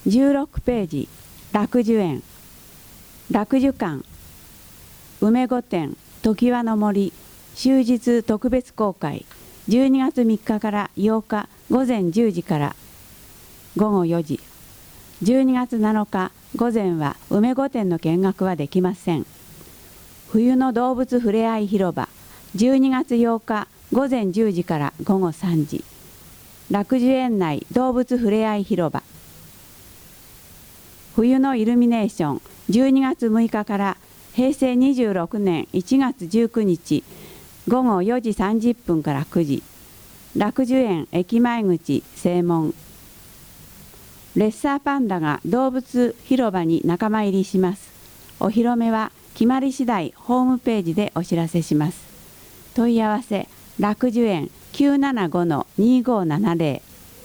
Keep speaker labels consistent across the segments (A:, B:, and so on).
A: 16ページ、楽寿園、楽寿館、梅御殿、常盤の森、終日特別公開、12月3日から8日午前10時から午後4時、12月7日午前は梅御殿の見学はできません。冬の動物ふれあい広場、12月8日午前10時から午後3時、楽寿園内動物ふれあい広場。冬のイルミネーション、12月6日から平成26年1月19日午後4時30分から9時、楽寿園駅前口正門。レッサーパンダが動物広場に仲間入りします。お披露目は決まり次第ホームページでお知らせします。問い合わせ、楽寿園 975-2570。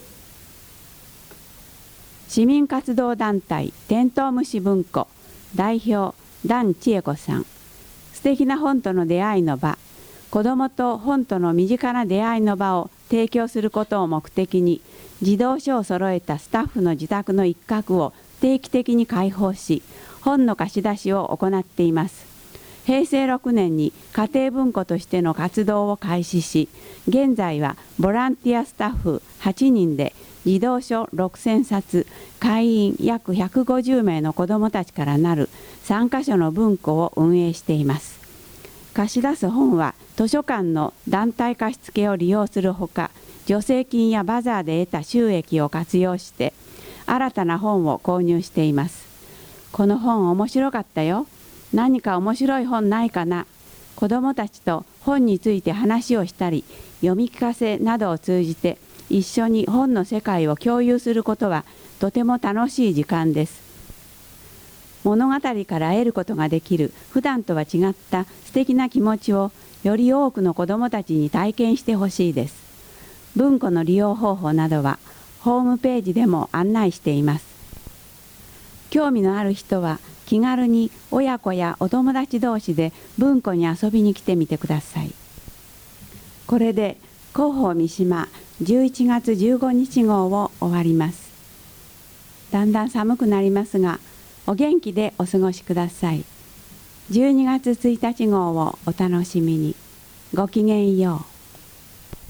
A: 市民活動団体テントウムシ文庫代表段千恵子さん。素敵な本との出会いの場、子どもと本との身近な出会いの場を提供することを目的に、児童書を揃えたスタッフの自宅の一角を定期的に開放し、本の貸し出しを行っています。平成6年に家庭文庫としての活動を開始し、現在はボランティアスタッフ8人で児童書6000冊、会員約150名の子どもたちからなる3カ所の文庫を運営しています。貸し出す本は図書館の団体貸付を利用するほか、助成金やバザーで得た収益を活用して新たな本を購入しています。この本面白かったよ。何か面白い本ないかな。子どもたちと本について話をしたり、読み聞かせなどを通じて一緒に本の世界を共有することはとても楽しい時間です。物語から得ることができる普段とは違った素敵な気持ちをより多くの子どもたちに体験してほしいです。文庫の利用方法などはホームページでも案内しています。興味のある人は気軽に親子やお友達同士で文庫に遊びに来てみてください。これで広報三島11月15日号を終わります。だんだん寒くなりますが、お元気でお過ごしください。12月1日号をお楽しみに。ごきげんよう。